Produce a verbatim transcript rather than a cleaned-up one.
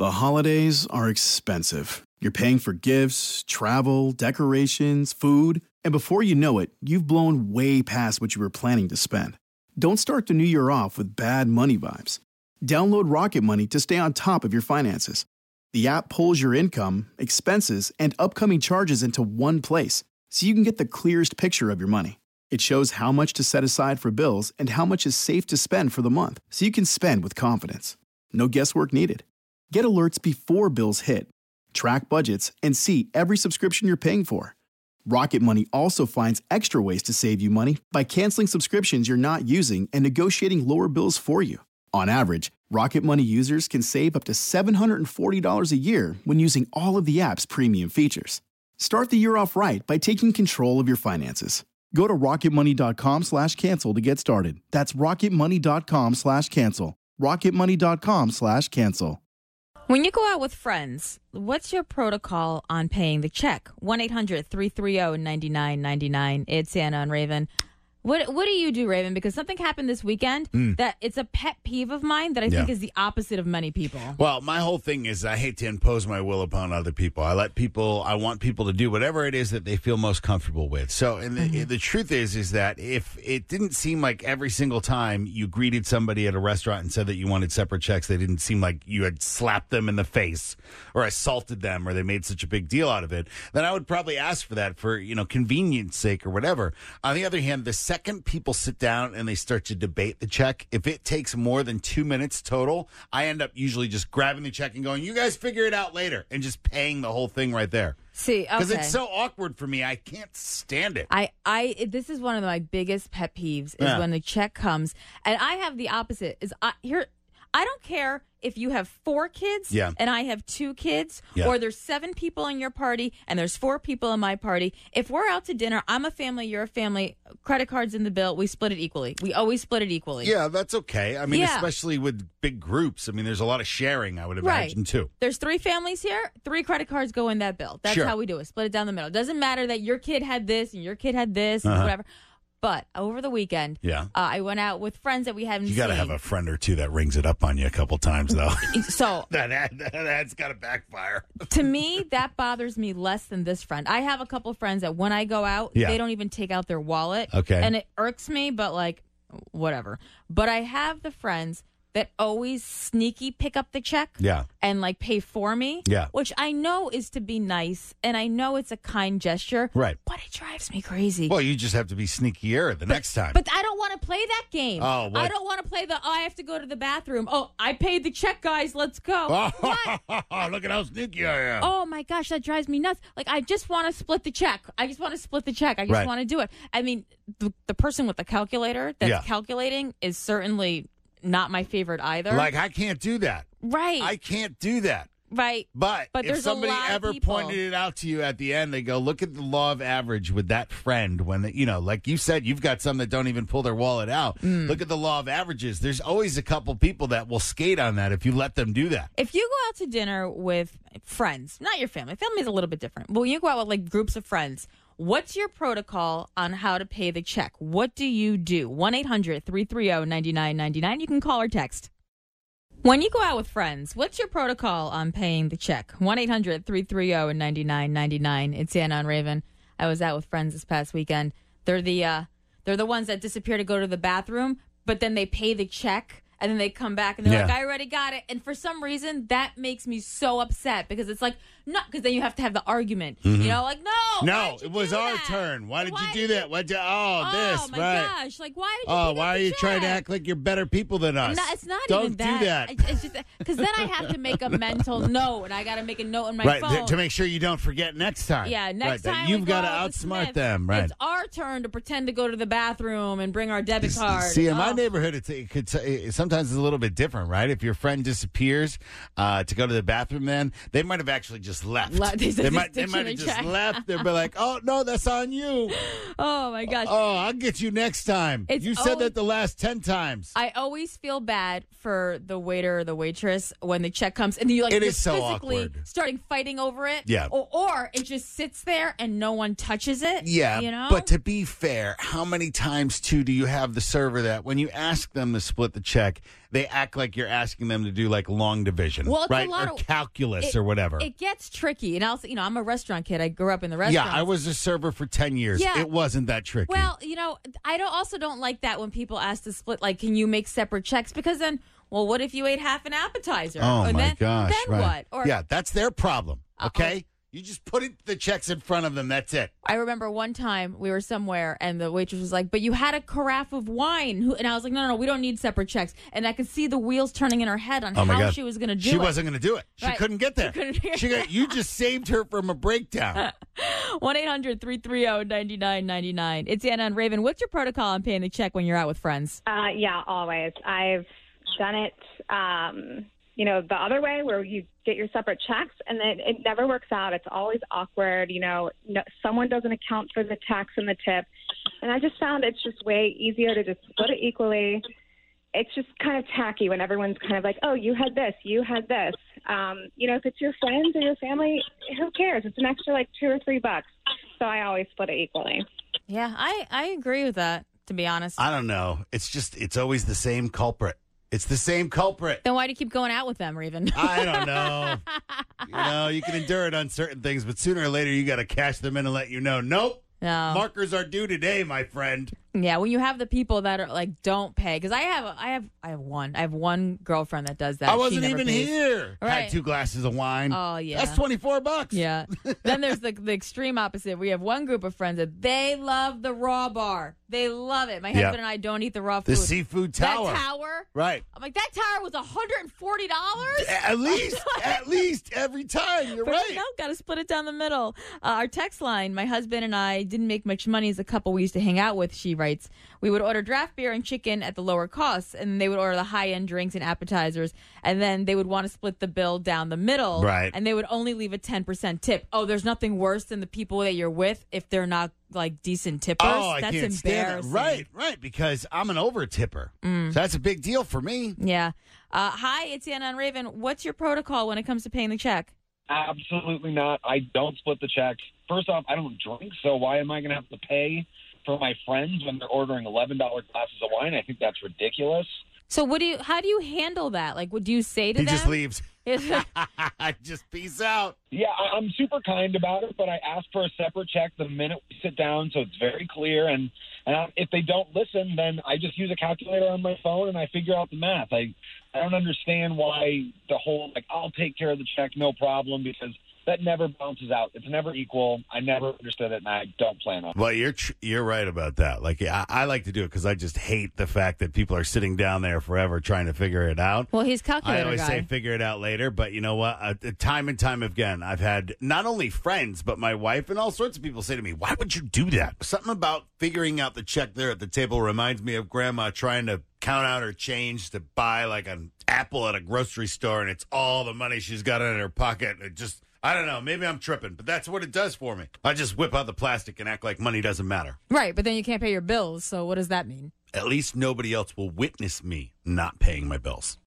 The holidays are expensive. You're paying for gifts, travel, decorations, food, and before you know it, you've blown way past what you were planning to spend. Don't start the new year off with bad money vibes. Download Rocket Money to stay on top of your finances. The app pulls your income, expenses, and upcoming charges into one place, so you can get the clearest picture of your money. It shows how much to set aside for bills and how much is safe to spend for the month, so you can spend with confidence. No guesswork needed. Get alerts before bills hit. Track budgets and see every subscription you're paying for. Rocket Money also finds extra ways to save you money by canceling subscriptions you're not using and negotiating lower bills for you. On average, Rocket Money users can save up to seven hundred forty dollars a year when using all of the app's premium features. Start the year off right by taking control of your finances. Go to rocketmoney.com slash cancel to get started. That's rocketmoney.com slash cancel. rocketmoney.com slash cancel. When you go out with friends, what's your protocol on paying the check? one eight hundred three three zero nine nine nine nine. It's Anna and Raven. What what do you do, Raven? Because something happened this weekend mm. that it's a pet peeve of mine that I yeah. think is the opposite of many people. Well, my whole thing is I hate to impose my will upon other people. I let people, I want people to do whatever it is that they feel most comfortable with. So, and the, mm-hmm. the truth is, is that if it didn't seem like every single time you greeted somebody at a restaurant and said that you wanted separate checks, they didn't seem like you had slapped them in the face or assaulted them or they made such a big deal out of it, then I would probably ask for that for, you know, convenience sake or whatever. On the other hand, the second people sit down and they start to debate the check, if it takes more than two minutes total, I end up usually just grabbing the check and going, you guys figure it out later, and just paying the whole thing right there. See, okay. Because it's so awkward for me. I can't stand it. I, I, this is one of my biggest pet peeves is Yeah. when the check comes. And I have the opposite. Is I here I don't care if you have four kids Yeah. and I have two kids, Yeah. or there's seven people in your party and there's four people in my party. If we're out to dinner, I'm a family, you're a family, credit cards in the bill, we split it equally. We always split it equally. Yeah, that's okay. I mean, Yeah. especially with big groups. I mean, there's a lot of sharing, I would imagine, Right. too. There's three families here, three credit cards go in that bill. That's Sure. how we do it. Split it down the middle. It doesn't matter that your kid had this and your kid had this Uh-huh. and whatever. But over the weekend, Yeah. uh, I went out with friends that we haven't You seen. got to have a friend or two that rings it up on you a couple times, though. So that, that, that's got to backfire. to me, that bothers me less than this friend. I have a couple friends that when I go out, Yeah. they don't even take out their wallet. Okay. And it irks me, but like, whatever. But I have the friends that always sneaky pick up the check Yeah. and like pay for me, Yeah. which I know is to be nice and I know it's a kind gesture, Right. but it drives me crazy. Well, you just have to be sneakier the next time. But I don't want to play that game. Oh, what? I don't want to play the, oh, I have to go to the bathroom. Oh, I paid the check, guys. Let's go. What? Look at how sneaky I am. Oh, my gosh, that drives me nuts. Like, I just want to split the check. I just want to split the check. I just Right. want to do it. I mean, the, the person with the calculator that's Yeah. calculating is certainly not my favorite either. Like, I can't do that. right. I can't do that. right. But, But if there's a somebody lot of ever people. pointed it out to you at the end, they go, look at the law of average with that friend. When, the, you know, like you said, you've got some that don't even pull their wallet out. Mm. Look at the law of averages. There's always a couple people that will skate on that if you let them do that. If you go out to dinner with friends, not your family, family's a little bit different. But when you go out with like groups of friends, what's your protocol on how to pay the check? What do you do? one eight hundred three three zero nine nine nine nine. You can call or text. When you go out with friends, what's your protocol on paying the check? one eight hundred three three zero nine nine nine nine. It's Anna on Raven. I was out with friends this past weekend. They're the uh, they're the ones that disappear to go to the bathroom, but then they pay the check. And then they come back and they're Yeah. like, I already got it. And for some reason, that makes me so upset because it's like, no, because then you have to have the argument. You know, like, no. why No, did you it was do our that? turn. Why did Why you do that? Why did you, oh, Oh, this, my right. gosh. Like, why did you Oh, pick why up are the you trying to check? act like you're better people than us? No, it's not Don't even that. do that. I- It's just because then I have to make a mental note, and I got to make a note on my right, phone. th- to make sure you don't forget next time. Yeah, next Right, that time you've we got go to out with outsmart Smith, them, right? It's our turn to pretend to go to the bathroom and bring our debit card. See, in my Oh. neighborhood, it's, it could it, sometimes it's a little bit different, right? If your friend disappears uh, to go to the bathroom, then they might have actually just left. Le- they they just might, they ditch might in have a just check. left. They'll be like, "Oh no, that's on you. Oh my gosh. Oh, I'll get you next time. It's you said always- that the last ten times." I always feel bad for the waiter or the waitress when the check comes and you like It you're is so physically awkward. starting fighting over it. Yeah. Or, or it just sits there and no one touches it. Yeah, You know? but to be fair, how many times too do you have the server that when you ask them to split the check, they act like you're asking them to do like long division, Well, it's a right? lot or of- calculus it- or whatever. It gets tricky. And also, you know, I'm a restaurant kid. I grew up in the restaurant. yeah, I was a server for ten years. Yeah. It wasn't that tricky. Well, you know, I don't also don't like that when people ask to split. Like, can you make separate checks? Because then, well, what if you ate half an appetizer? oh and my then, gosh. Then right. what? Or yeah, that's their problem. Uh-oh. Okay? You just put it, the checks in front of them. That's it. I remember one time we were somewhere and the waitress was like, "But you had a carafe of wine," Who- and I was like, "No, no, no, we don't need separate checks." And I could see the wheels turning in her head on Oh my how God. she was going to do She it. wasn't going to do it. She Right. couldn't get there. She couldn't- She got, you just saved her from a breakdown. one eight hundred three three zero nine nine nine nine. It's Anna and Raven. What's your protocol on paying the check when you're out with friends? Uh, yeah, always. I've done it, um, you know, the other way where you get your separate checks, and then it never works out. It's always awkward. You know, no, someone doesn't account for the tax and the tip. And I just found it's just way easier to just split it equally. It's just kind of tacky when everyone's kind of like, oh, you had this, you had this. Um, you know, if it's your friends or your family, who cares? It's an extra like two or three bucks. So I always split it equally. Yeah, I, I agree with that, to be honest. I don't know. It's just, it's always the same culprit. It's the same culprit. Then why do you keep going out with them, Raven? I don't know. You know, you can endure it on certain things, but sooner or later you got to cash them in and let you know, nope, No. markers are due today, my friend. Yeah, when you have the people that are like don't pay, because I have, I have, I have one, I have one girlfriend that does that. I She wasn't never even pays. here. Right. Had two glasses of wine. Oh yeah, That's twenty-four bucks. Yeah. Then there's the the extreme opposite. We have one group of friends that they love the raw bar. They love it. My Yeah. husband and I don't eat the raw food. The seafood tower. That tower. Right. I'm like, that tower was one hundred forty dollars. At least, at least every time. You're But right. no, got to split it down the middle. Uh, our text line, my husband and I didn't make much money as a couple we used to hang out with, she writes. We would order draft beer and chicken at the lower costs, and they would order the high-end drinks and appetizers, and then they would want to split the bill down the middle. Right. And they would only leave a ten percent tip. Oh, there's nothing worse than the people that you're with if they're not, like, decent tippers. Oh, I That's can't stand that. embarrassing. Right, right, because I'm an over tipper. Mm. So that's a big deal for me. Yeah. Uh, hi, it's Anna and Raven. What's your protocol when it comes to paying the check? Absolutely not. I don't split the check. First off, I don't drink, so why am I going to have to pay for my friends when they're ordering eleven dollars glasses of wine? I think that's ridiculous. So what do you? How do you handle that? Like, what do you say to He them? just leaves. Is it- Just peace out. Yeah, I- I'm super kind about it, but I ask for a separate check the minute we sit down, so it's very clear. And, and I, if they don't listen, then I just use a calculator on my phone and I figure out the math. I I don't understand why the whole like I'll take care of the check, no problem, because that never balances out. It's never equal. I never understood it, and I don't plan on it. Well, you're tr- you're right about that. Like, I, I like to do it because I just hate the fact that people are sitting down there forever trying to figure it out. well, he's I calculator always guy. say figure it out later, but you know what? Uh, time and time again, I've had not only friends, but my wife and all sorts of people say to me, why would you do that? Something about figuring out the check there at the table reminds me of Grandma trying to count out her change to buy like an apple at a grocery store, and it's all the money she's got in her pocket. It just, I don't know, maybe I'm tripping, but that's what it does for me. I just whip out the plastic and act like money doesn't matter. Right, but then you can't pay your bills. So what does that mean? At least nobody else will witness me not paying my bills.